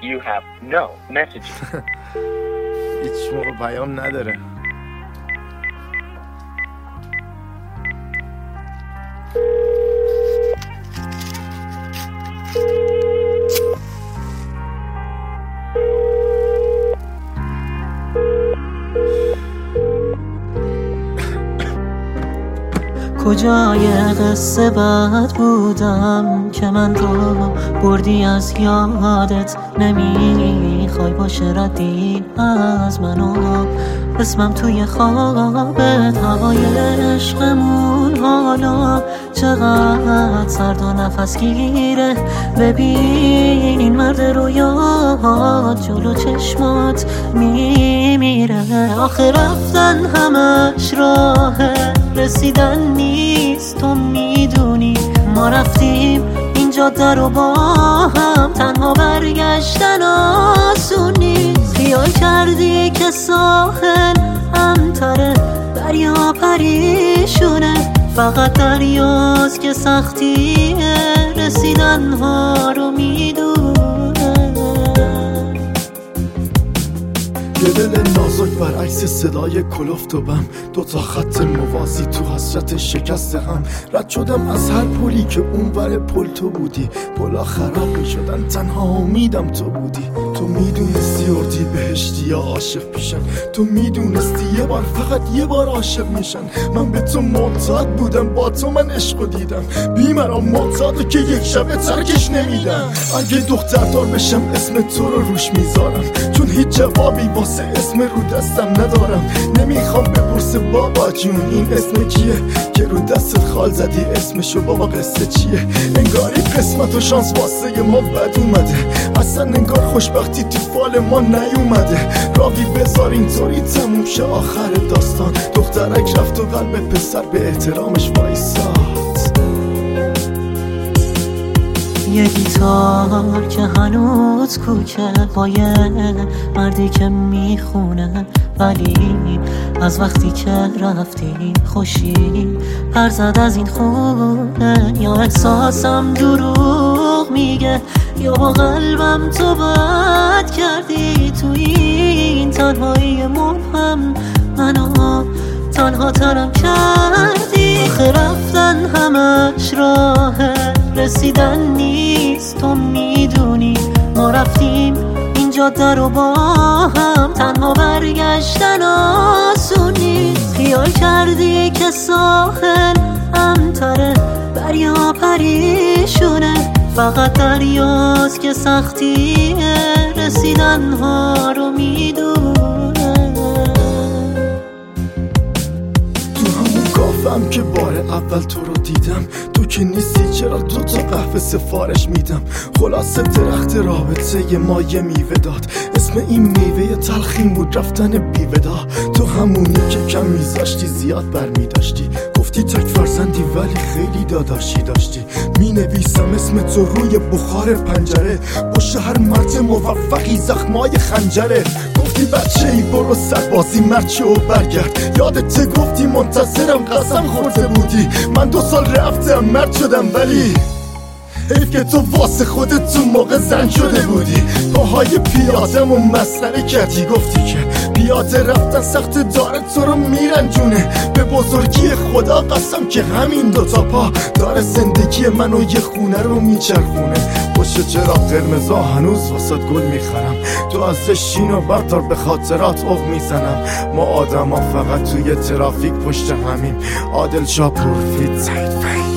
You have no messages. هیچ موقع پیام نداره. کجای قصه بد بودم که من رو بردی از یادت؟ نمیخوای باشه ردی از منو، اسمم توی خوابت. هوای عشقمون حالا چقدر سرد و نفس گیره. ببین این مرد رویات جلو چشمات میمیره. آخه رفتن همش راه رسیدن نیست، تو میدونی. ما رفتیم این جاده رو با هم، تنها برگشتن آسون نیست. خیال کردی که ساحل امتره، دریا پریشونه. فقط دریاست که سختیه رسیدن ها رو میدونه. یه دل نازک برعکس صدای کلفت و بم، دوتا خط موازی تو حسرت شکست هم. رد شدم از هر پلی که اونور پل تو بودی. پلا خراب می شدن، تنها امیدم تو بودی. تو میدونستی اردی بهشتی یا عاشق پیشن. تو میدونستی یه بار، فقط یه بار عاشق میشن. من به تو معتاد بودم، با تو من عشقو دیدم. بیمرام معتادو که یک شبه ترکش نمیدم. اگه دختردار بشم اسم تو رو روش میذارم، چون هیچ جوابی واسه اسم رو دستم ندارم. نمیخوام بپرسه بابا جون این اسم کیه، که رو دستت خال زدی اسمشو بابا قصه چیه. انگاری قسمت و شانس واسه ما بد اومده، اصلا انگار خوشبختی تو فال ما نیومده. راوی بذار اینطوری تموم شه آخر داستان. دخترک رفت و قلب پسر به احترامش وایساد. یه گیتار که هنوز کوکه با یه مردی که میخونه، ولی از وقتی که رفتی خوشی پر زد از این خونه. یا احساسم دروغ میگه، یا با قلبم تو بد کردی. تو این تنهایی مبهم منو تنها ترم کردی. آخه رفتن همش راه رسیدن نیست، تو میدونی. ما رفتیم این جاده رو با هم، تنها برگشتن آسون نیست. خیال کردی که ساحل امتره، دریا پریشونه. فقط دریاست که سختیه رسیدن ها رو میدونه. گفتم که بار اول تو رو دیدم، تو که نیستی چرا دوتا قهوه سفارش میدم. خلاصه درخت رابطه ما یه میوه داد، اسم این میوه تلخیم بود رفتن بیودا. تو همونی که کم میذاشتی زیاد برمیداشتی، گفتی تک فرزندی ولی خیلی داداشی داشتی. مینویسم اسم تو روی بخار پنجره، پشت هر مرد موفقی زخمای خنجره. گفتی بچه ای برو سربازی مرچه و برگرد، یادت گفتی منتظرم قسم خورده بودی. من 2 سال رفتم مرد شدم، ولی حیف که تو واسه خودت تو موقع زن شده بودی. پاهای پیادم و مسخره کردی، گفتی که پیاده رفتن سخت داره تو رو میرنجونه. به بزرگی خدا قسم که همین 2 تا پا داره زندگی منو یه خونه رو میچرخونه. پشت چراغ قرمزا هنوز واسه گل میخرم، تو از شینو بردار به خاطرات اوق میزنم. ما آدم ها فقط توی ترافیک پشت همین. عادل شاپور فیت سعید